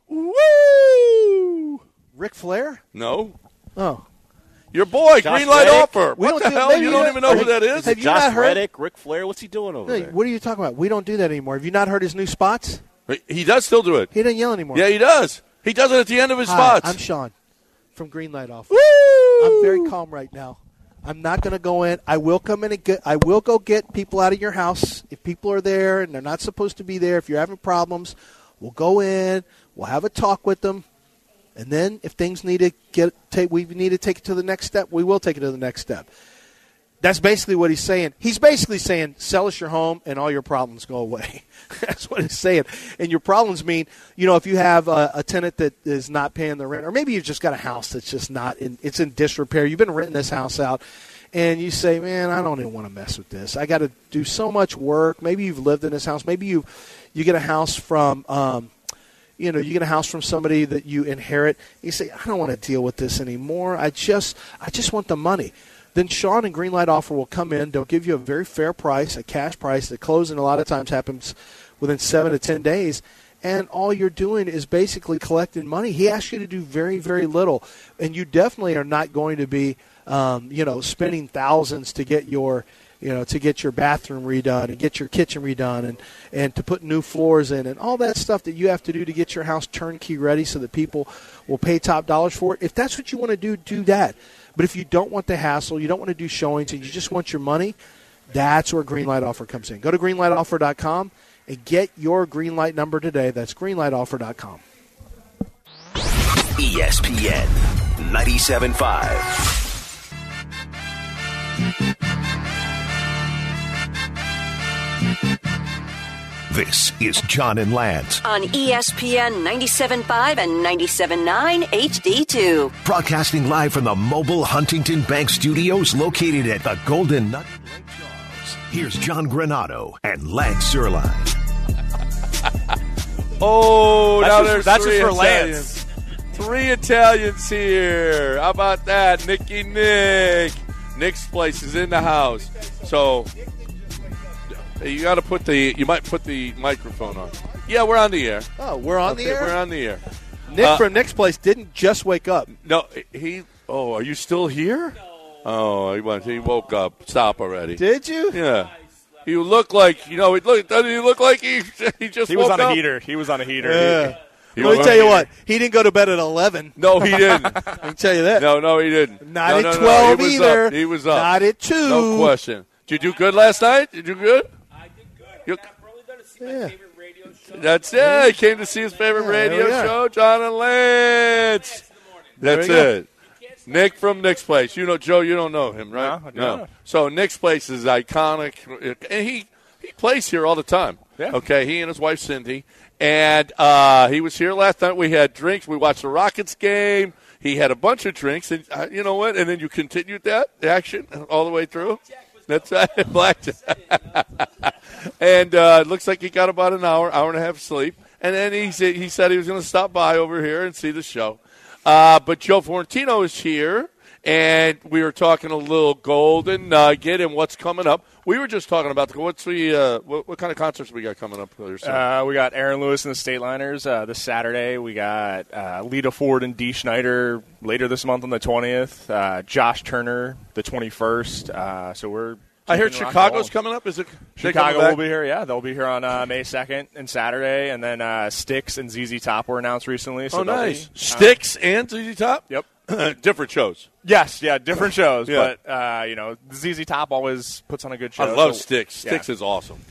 Woo! Ric Flair? No. Oh. Your boy, Josh Green Light Reddick? Offer. We What don't the do- hell? maybe You you don't don't- even know who have- that is? have you Josh not heard- Reddick, Ric Flair, what's he doing over Hey, there? what are you talking about? We don't do that anymore. Have you not heard his new spots? He does still do it. He doesn't yell anymore. Yeah, he does. He does it at the end of his Hi, spots. I'm Sean from Greenlight Office. Woo! I'm very calm right now. I'm not going to go in. I will come in and get. I will go get people out of your house if people are there and they're not supposed to be there. If you're having problems, we'll go in. We'll have a talk with them, and then if things need to get take, we need to take it to the next step. We will take it to the next step. That's basically what he's saying. He's basically saying, sell us your home and all your problems go away. That's what he's saying. And your problems mean, you know, if you have a, a tenant that is not paying the rent, or maybe you've just got a house that's just not in, it's in disrepair. You've been renting this house out, and you say, man, I don't even want to mess with this. I got to do so much work. Maybe you've lived in this house. Maybe you you get a house from, um, you know, you get a house from somebody that you inherit. You say, I don't want to deal with this anymore. I just, I just want the money. Then Sean and Greenlight Offer will come in. They'll give you a very fair price, a cash price. The closing a lot of times happens within seven to ten days. And all you're doing is basically collecting money. He asks you to do very, very little. And you definitely are not going to be, um, you know, spending thousands to get your, you know, to get your bathroom redone and get your kitchen redone and, and to put new floors in and all that stuff that you have to do to get your house turnkey ready so that people will pay top dollars for it. If that's what you want to do, do that. But if you don't want the hassle, you don't want to do showings, and you just want your money, that's where Greenlight Offer comes in. Go to greenlight offer dot com and get your Greenlight number today. That's greenlight offer dot com. E S P N ninety-seven point five. This is John and Lance. On E S P N ninety-seven point five and ninety-seven point nine H D two. Broadcasting live from the mobile Huntington Bank Studios located at the Golden Nugget Lake Charles. Here's John Granado and Lance Zierlein. Oh, That's now just- there's that's three just for Italians. Three Italians here. How about that? Nicky Nick. Nick's place is in the house. So you got to put the, you might put the microphone on. Yeah, we're on the air. Oh, we're on Okay, the air? We're on the air. Nick Uh, from Nick's place didn't just wake up. No, he, oh, are you still here? No. Oh, he, went, he woke up. Stop already. Did you? Yeah. You look like, you know, it look, doesn't he look like he, he just He woke was on up? a heater. He was on a heater. Yeah. He Let was me on tell a you heater. what. He didn't go to bed at eleven. No, he didn't. I can tell you that. No, no, he didn't. Not no, at no, no, twelve he was either. Up. He was up. Not at two. No question. Did you do good last night? Did you do good? I did good. You- I'm probably going to see Yeah. my favorite radio show. That's it. He came to see his favorite Yeah, there radio we are. show, John and Lance. That's There we go. it. Nick from Nick's Place. You know, Joe, you don't know him, right? No, I don't. So Nick's Place is iconic, and he, he plays here all the time. Yeah. Okay, he and his wife, Cindy. And uh, he was here last night. We had drinks. We watched the Rockets game. He had a bunch of drinks. And uh, you know what? And then you continued that action all the way through. That's right, blackjack. And uh, it looks like he got about an hour, hour and a half sleep. And then he said he said he was going to stop by over here and see the show. Uh, but Joe Florentino is here, and we were talking a little Golden Nugget and what's coming up. We were just talking about the, what's the uh, what, what kind of concerts we got coming up there. Uh, we got Aaron Lewis and the State Liners uh, this Saturday. We got uh, Lita Ford and Dee Schneider later this month on the twentieth. Uh, Josh Turner the twenty-first. Uh, so we're. I heard keeping rock and Chicago's rolling. coming up. Is it Chicago will be here, yeah. They'll be here on uh, May second and Saturday. And then uh, Styx and Z Z Top were announced recently. So oh, they'll nice. be, uh, Styx and Z Z Top? Yep. Different shows. Yes, yeah, different shows. Yeah. But, uh, you know, Z Z Top always puts on a good show. I love so- Styx. yeah. Styx is awesome.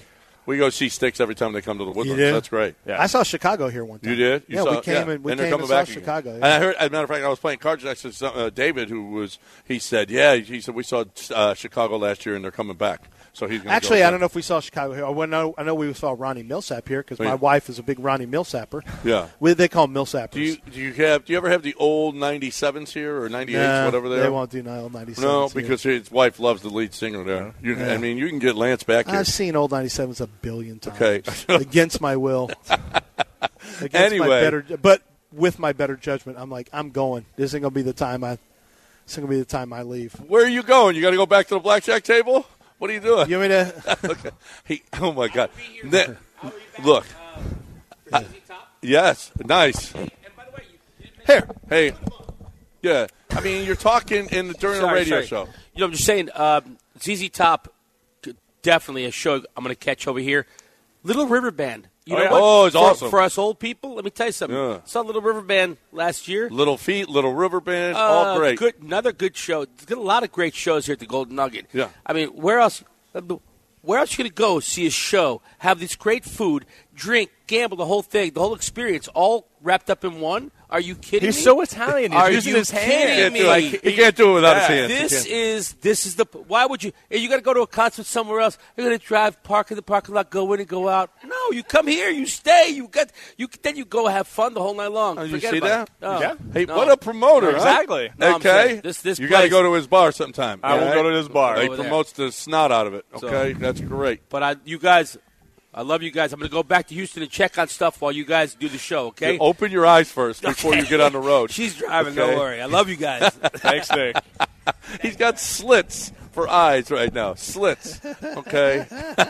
We go see Sticks every time they come to the Woodlands. You do? That's great. Yeah. I saw Chicago here one time. You did? You yeah, saw, we came yeah. and we and they're came coming and back saw again. Chicago. Yeah. And I heard, as a matter of fact, I was playing cards next to some, uh, David, who was. He said, "Yeah," he said, "We saw uh, Chicago last year, and they're coming back." So he's gonna Actually, go I don't know if we saw Chicago here. I know, I know we saw Ronnie Millsap here because Oh, my yeah. wife is a big Ronnie Millsapper. Yeah. We, they call them Millsappers. Do you do you have do you ever have the old ninety-sevens here or ninety-eights, Nah, whatever they, they are? won't do ninety-sevens. No, here. because his wife loves the lead singer there. You, Yeah. I mean, you can get Lance back here. I've seen old ninety-sevens a billion times. Okay. Against my will. Against Anyway. my better, but with my better judgment, I'm like, I'm going. This ain't gonna be the time I. This ain't gonna be the time I leave. Where are you going? You got to go back to the blackjack table? What are you doing? You want me to? okay. He, oh my God! That- look. I- yes, nice. Here, hey, yeah. I mean, you're talking in the, during a Sorry, radio sorry. show. You know, I'm just saying, um, Z Z Top, definitely a show I'm going to catch over here. Little River Band. You Oh, know yeah. what? Oh, it's for, awesome. For us old people, let me tell you something. Yeah. Saw Little River Band last year. Little Feet, Little River Band, Uh, all great. Good, another good show. There's got a lot of great shows here at the Golden Nugget. Yeah. I mean, where else? Where else you going to go see a show, have this great food, drink, gamble, the whole thing, the whole experience, all wrapped up in one? Are you kidding He's me? so Italian. He's Are using you his hands. kidding He can't me? do it. He can't do it without his hands. He This can't. is this is the. Why would you? You got to go to a concert somewhere else. You're going to drive, park in the parking lot, go in and go out. No, you come here, you stay, you get you. Then you go have fun the whole night long. Oh, you Forget see about that? It. No, Yeah. Hey, no. what a promoter! huh? Exactly. No, I'm okay, saying, this- this you got to place- go to his bar sometime. I will all go to his bar. He Over there. promotes the snot out of it. So- Okay, that's great. But I, you guys, I love you guys. I'm going to go back to Houston and check on stuff while you guys do the show. Okay. You open your eyes first before you get on the road. She's driving. Okay. Don't worry. I love you guys. Thanks, Nick. He's got slits for eyes right now. Slits. Okay.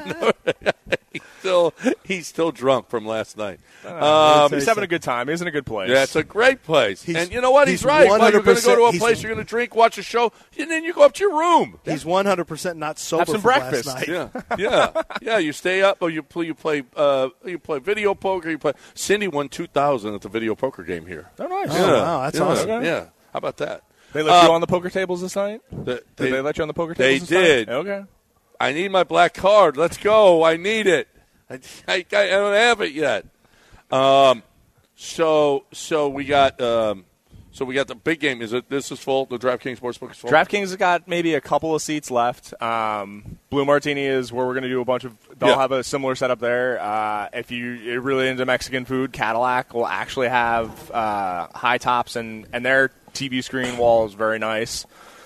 he's still he's still drunk from last night. Um, He's having a good time. He's in a good place. yeah, it's a great place. He's- and you know what? He's, he's right. While you're going to go to a he's- place, you're going to drink, watch a show, and then you go up to your room. He's one hundred percent not sober Have some from breakfast. last night. Yeah, yeah, yeah. You stay up, or you play. You play. Uh, you play video poker. You play. Cindy won two thousand at the video poker game here. Oh, nice. Oh, wow, that's yeah, awesome. Yeah. How about that? They let Uh, you on the poker tables this night? The- Did they, let you on the poker they tables this night? did. Okay. I need my black card. Let's go. I need it. I, I, I don't have it yet. Um, so so we got um, so we got the big game. Is it? This is full. The DraftKings Sportsbook is full. DraftKings has got maybe a couple of seats left. Um, Blue Martini is where we're going to do a bunch of. They'll Yeah. have a similar setup there. Uh, if you, you're really into Mexican food, Cadillac will actually have uh, high tops, and, and their T V screen wall is very nice.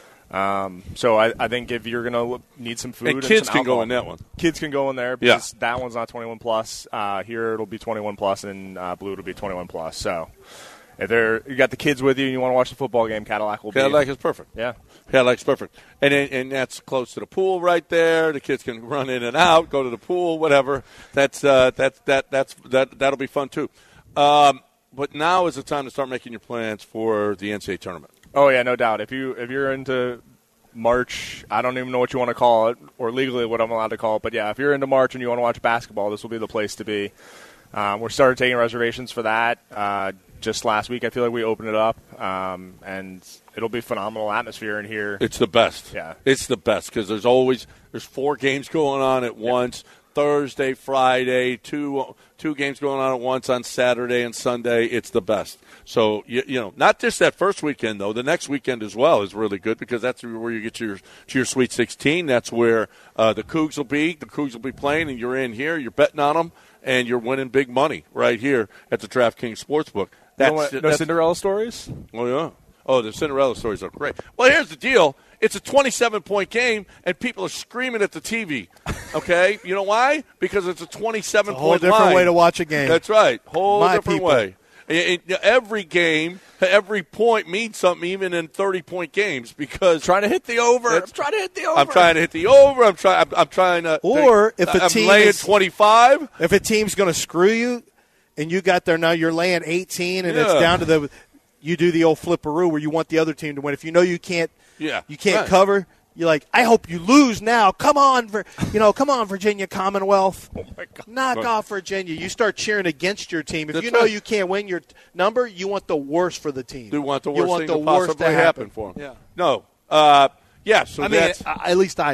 Um, so I, I think if you're going to need some food, And and kids some can go alcohol- in that one. Kids can go in there Yeah. because that one's not twenty-one plus. Uh, here it'll be twenty-one plus, and uh, Blue it'll be twenty-one plus. So if they're you got the kids with you and you want to watch the football game, Cadillac will be. Cadillac is perfect. Yeah. Cadillac's perfect, and and and that's close to the pool right there. The kids can run in and out, go to the pool, whatever. That's uh, that's that that's that that'll be fun too. Um, but now is the time to start making your plans for the N C double A tournament. Oh yeah, no doubt. If you if you're into March, I don't even know what you want to call it, or legally what I'm allowed to call it. But yeah, if you're into March and you want to watch basketball, this will be the place to be. Um, we're started taking reservations for that. Uh, just last week, I feel like we opened it up, um, and it'll be phenomenal atmosphere in here. It's the best. Yeah. It's the best because there's always there's four games going on at once. Thursday, Friday, two two games going on at once on Saturday and Sunday. It's the best. So you, you know, not just that first weekend though. The next weekend as well is really good because that's where you get to your to your Sweet sixteen. That's where uh, the Cougs will be. The Cougs will be playing, and you're in here. You're betting on them, and you're winning big money right here at the DraftKings Sportsbook. You That's, know what, no that's Cinderella stories? Oh yeah. Oh, the Cinderella stories are great. Well, here's the deal. It's a twenty-seven point game, and people are screaming at the T V. Okay? You know why? Because it's a twenty-seven It's a whole point different line. way to watch a game. That's right. Whole My different people. way. It- it- every game, every point means something, even in thirty-point games, because Trying to hit the over. I'm That's- trying to hit the over. I'm trying to hit the over. I'm trying. I'm, I'm trying to. Or if a I'm team laying is- twenty-five. If a team's going to screw you, and you got there now, you're laying eighteen, and it's Yeah. down to the. You do the old flipperoo where you want the other team to win. If you know you can't, Yeah. you can't Right. cover. You're like, I hope you lose now. Come on, Vir- you know, come on, Virginia Commonwealth. Oh my God. Knock Right. off Virginia. You start cheering against your team. If That's you know right. you can't win your t- number, you want the worst for the team. You want the You worst want thing the to worst possibly to happen. happen for them. Yeah. No. Uh, yeah. So I mean, that's. I- at least I do.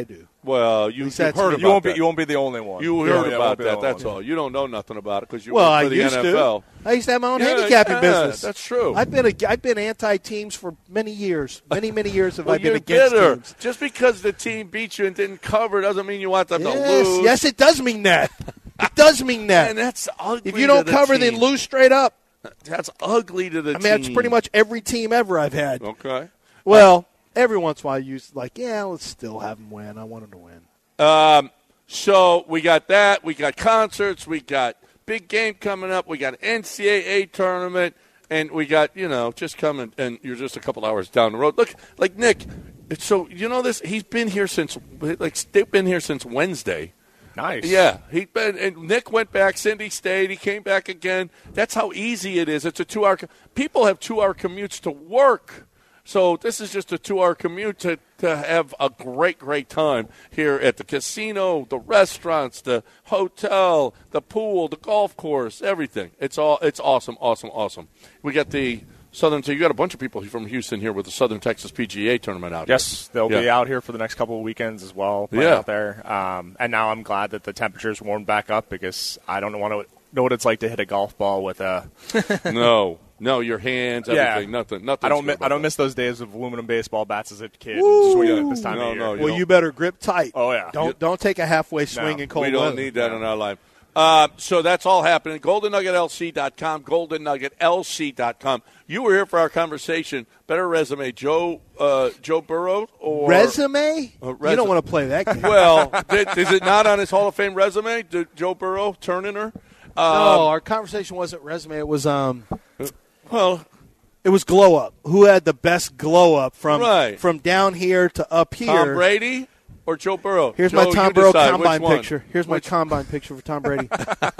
Well, you, least you've that's heard me. about You won't that. be. You won't be the only one. You Yeah, heard yeah, about won't be the that. only That's one. all. You don't know nothing about it because you Well, work I for the used N F L. to. I used to have my own Yeah, handicapping yeah, business. That's true. I've been a, I've been anti-teams for many years. Many, many years have well, I been you're against bitter. teams. Just because the team beat you and didn't cover doesn't mean you want them Yes, to lose. yes, it does mean that. It does mean that. And that's ugly. If you don't to the cover, team. then lose straight up. That's ugly to the I team. mean, that's pretty much every team ever I've had. Okay. Well, every once in a while, you use like, yeah, let's still have them win. I want them to win. Um, so we got that. We got concerts. We got big game coming up. We got N C double A tournament. And we got, you know, just coming, and you're just a couple hours down the road. Look, like Nick, so you know this, he's been here since, like, they've been here since Wednesday. Nice. Yeah, he been, and Nick went back. Cindy stayed. He came back again. That's how easy it is. It's a two-hour. People have two-hour commutes to work, so this is just a two-hour commute to, to have a great, great time here at the casino, the restaurants, the hotel, the pool, the golf course, everything. It's all. It's awesome, awesome, awesome. We got the Southern. So you got a bunch of people from Houston here with the Southern Texas P G A tournament out yes, here. they'll Yeah. be out here for the next couple of weekends as well. Playing Yeah. out there. Um, and now I'm glad that the temperatures warmed back up because I don't want to know what it's like to hit a golf ball with a. no, no, your hands, everything, yeah. nothing, nothing. I don't. Mi- I don't miss those days of aluminum baseball bats as a kid. Woo! Swinging at this time No, of year. no, you Well, don't. you better grip tight. Oh yeah. Don't don't take a halfway swing No, in cold we don't weather. need that in our life. Uh, so that's all happening. golden nugget L C dot com, golden nugget L C dot com. You were here for our conversation. Better resume, Joe uh, Joe Burrow or Resume? Uh, You resu- don't want to play that game. Well, did, is it not on his Hall of Fame resume? Did Joe Burrow turning her? no, Uh, our conversation wasn't resume. It was um, well, it was glow up. Who had the best glow up from Right. from down here to up here? Tom Brady or Joe Burrow? Here's Joe, my Tom you Burrow decide. combine Which one? picture. Here's my Which- combine picture for Tom Brady.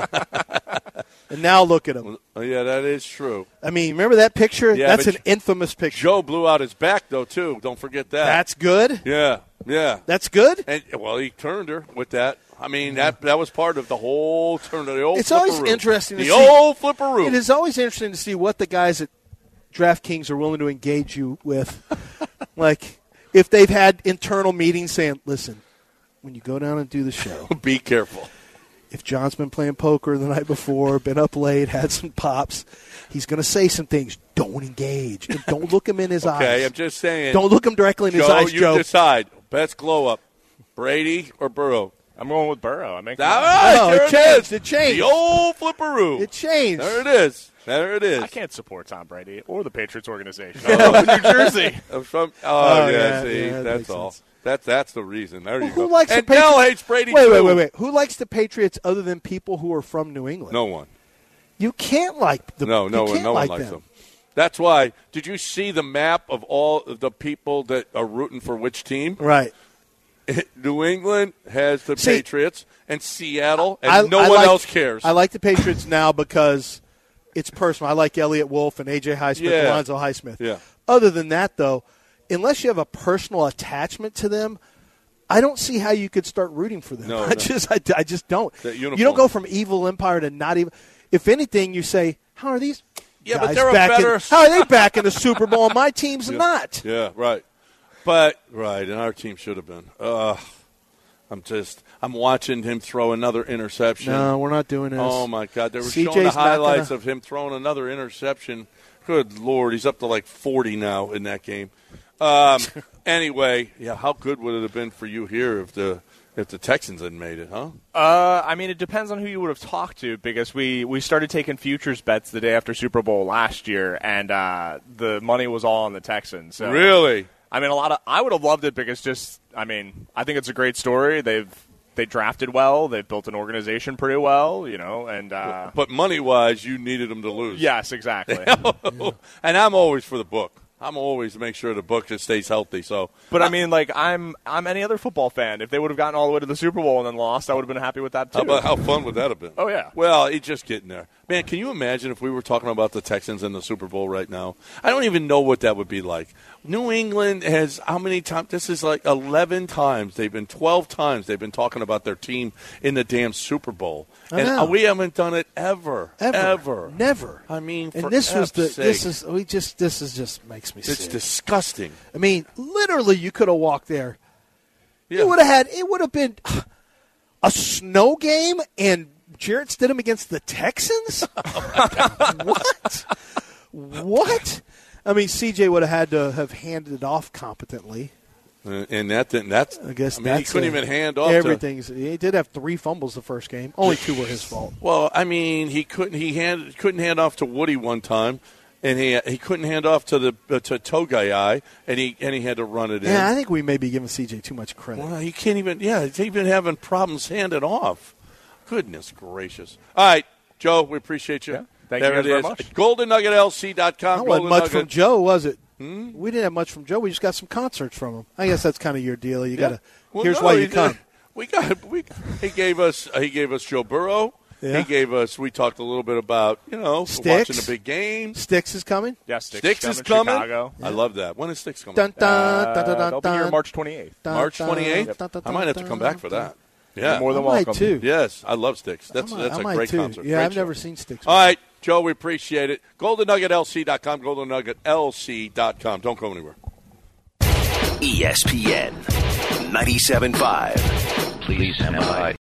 And now look at him. Oh, yeah, that is true. I mean, remember that picture? Yeah, That's but an infamous picture. Joe blew out his back, though, too. Don't forget that. That's good. yeah, yeah. That's good. And well, he turned her with that. I mean, that that was part of the whole turn of the old. It's always flipperoo. interesting to the see- old flipperoo. It is always interesting to see what the guys at DraftKings are willing to engage you with. Like, if they've had internal meetings saying, listen, when you go down and do the show, Be careful. if John's been playing poker the night before, been up late, had some pops, he's going to say some things. Don't engage. And don't look him in his Okay, eyes. I'm just saying. Don't look him directly in his Joe, eyes, you Joe. decide. Best glow up, Brady or Burrow. I'm going with Burrow. I make. All right, No, there it it changed. is. It changed. The old flipperoo. It changed. There it is. There it is. I can't support Tom Brady or the Patriots organization. Oh, New Jersey. I'm From, oh, Oh, yeah, yeah, see, yeah, that that's makes all. sense. That's that's the reason. There Well, you who go. likes and the Patriots? Nell hates Brady wait, too. wait, wait, wait. Who likes the Patriots other than people who are from New England? No one. You can't like the No, no you one. can't No like one likes them. them. That's why. Did you see the map of all of the people that are rooting for which team? Right. New England has the See, Patriots and Seattle, and I- no I one like- else cares. I like the Patriots now because it's personal. I like Elliott Wolf and A J Highsmith, Yeah. Alonzo Highsmith. Yeah. Other than that, though, unless you have a personal attachment to them, I don't see how you could start rooting for them. No, I no. just, I, I just don't. That You uniform. don't go from evil empire to not even. If anything, you say, "How are these?" Yeah, but guys they're a back in- better- how are they back in the Super Bowl? And my team's not. Yeah, right. But right, and our team should have been. Ugh. I'm just. I'm watching him throw another interception. No, we're not doing this. Oh my God! They were C J's showing the not gonna- highlights of him throwing another interception. Good Lord, he's up to like forty now in that game. Um, anyway, yeah, how good would it have been for you here if the if the Texans had made it, huh? Uh, I mean, it depends on who you would have talked to because we, we started taking futures bets the day after Super Bowl last year, and uh, the money was all on the Texans. So, Really? I mean, a lot of I would have loved it because just I mean, I think it's a great story. They've they drafted well, they've built an organization pretty well, you know, and uh, But money wise, you needed them to lose. yes, exactly. And I'm always for the book. I'm always to make sure the book just stays healthy. So, But I mean, like I'm I'm any other football fan. If they would have gotten all the way to the Super Bowl and then lost, I would have been happy with that too. How about how fun would that have been? Oh, yeah. Well, he's just getting there, man. Can you imagine if we were talking about the Texans in the Super Bowl right now? I don't even know what that would be like. New England has how many times? This is like eleven times. They've been twelve times. They've been talking about their team in the damn Super Bowl, I and know. we haven't done it ever, Ever, ever. never. I mean, for and this was the F's this sake. is we just this is just makes me It's sick. disgusting. I mean, literally, you could have walked there. Yeah. You would have had it would have been a snow game and Jarrett Stidham against the Texans? What? What? I mean, C J would have had to have handed it off competently. Uh, and that didn't, that's, I guess I mean, he that's couldn't a, even hand off. everything's. To, he did have three fumbles the first game. Only two were his fault. Well, I mean, he couldn't. He hand, couldn't hand off to Woody one time, and he he couldn't hand off to the uh, to Togai, and he and he had to run it in. Yeah, I think we may be giving C J too much credit. Well, he can't even. Yeah, he's even having problems handing off. Goodness gracious! All right, Joe, we appreciate you. Yeah, thank there you guys it very is. much. golden nugget L C dot com. That wasn't much from Joe, was it? Hmm? We didn't have much from Joe. We just got some concerts from him. I guess that's kind of your deal. You Yeah. got to. Well, here's no, why he you did. come. We got. We he gave us. He gave us Joe Burrow. Yeah. He gave us. We talked a little bit about you know Sticks. watching the big game. Sticks is coming. Yeah, Sticks, Sticks is coming. coming. Chicago. I love that. When is Sticks coming? Dun, dun, Uh, dun, dun, dun, they'll be here dun. March twenty-eighth. Dun, March dun, twenty-eighth. dun, dun, I might have to dun, come back for dun. that. Yeah, You're more than I might welcome. too. Yes, I love Sticks. That's I might- that's I a might great too. concert. Yeah, Great I've show. never seen Sticks. All right, Joe, we appreciate it. golden nugget L C dot com, golden nugget L C dot com. Don't go anywhere. E S P N ninety-seven point five. Please stand by.